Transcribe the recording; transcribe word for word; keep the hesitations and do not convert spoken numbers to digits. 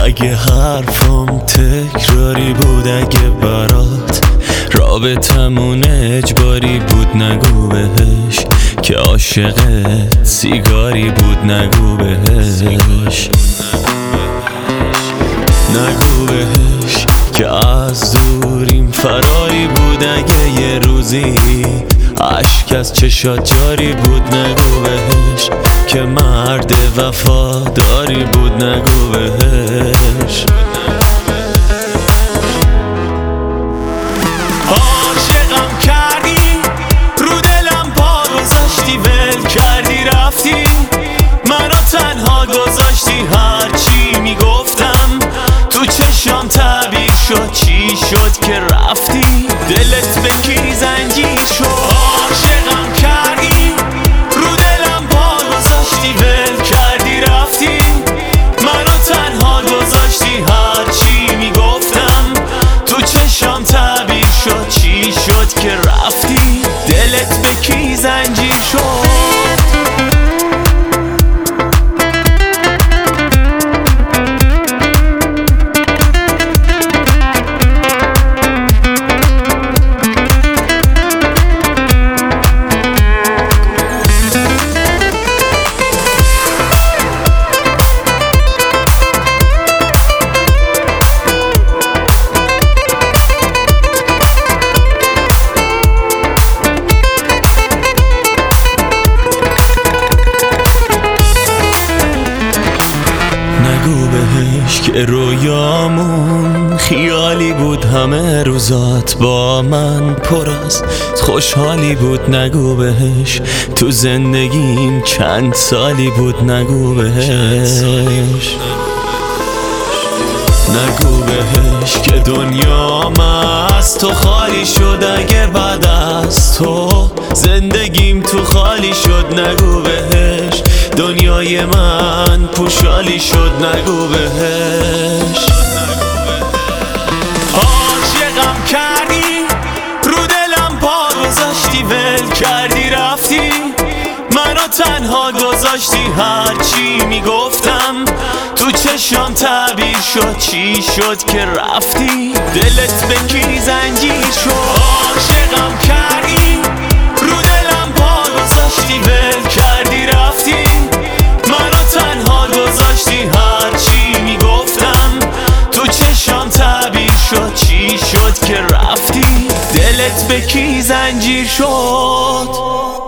اگه حرفم تکراری بود، اگه برات رابطمون اجباری بود، نگو بهش که عاشقت سیگاری بود، نگو بهش نگو بهش که از دوریم فراری بود، اگه یه روزی عشق از چشات جاری بود، نگو بهش که مرد وفاداری بود، نگو بهش عاشقم کردی، رو دلم پا گذاشتی، ول کردی رفتی، منو تنها گذاشتی، هرچی میگفتم تو چشام تعبیر شد، چی شد که رفتی، دلت به کی زنجیر شد. عاشقم کردی، رو دلم پا گذاشتی، ول کردی رفتی، منو تنها گذاشتی، هرچی میگفتم تو چشام تعبیر شد، چی شد که رفتی، دلت به کی زنجیر شد. نگو بهش که رویامون خیالی بود، همه روزات با من پر از خوشحالی بود، نگو بهش تو زندگیم چند سالی بود، نگو بهش نگو بهش که دنیام از تو خالی شد، اگه بعد از تو زندگیم تو خالی شد، نگو بهش دنیای من پوشالی شد، نگو بهش عاشقم کردی، رو دلم پا گذاشتی، ول کردی رفتی، منو تنها گذاشتی، هرچی میگفتم تو چشام تعبیر شد، چی شد که رفتی، دلت به کی زنجیر شد. عاشقم کردی، رو دلم پا گذاشتی، ول کردی رفتی، منو تنها گذاشتی، هرچی میگفتم تو چشام تعبیر شد، چی شد که رفتی، دلت به کی زنجیر شد.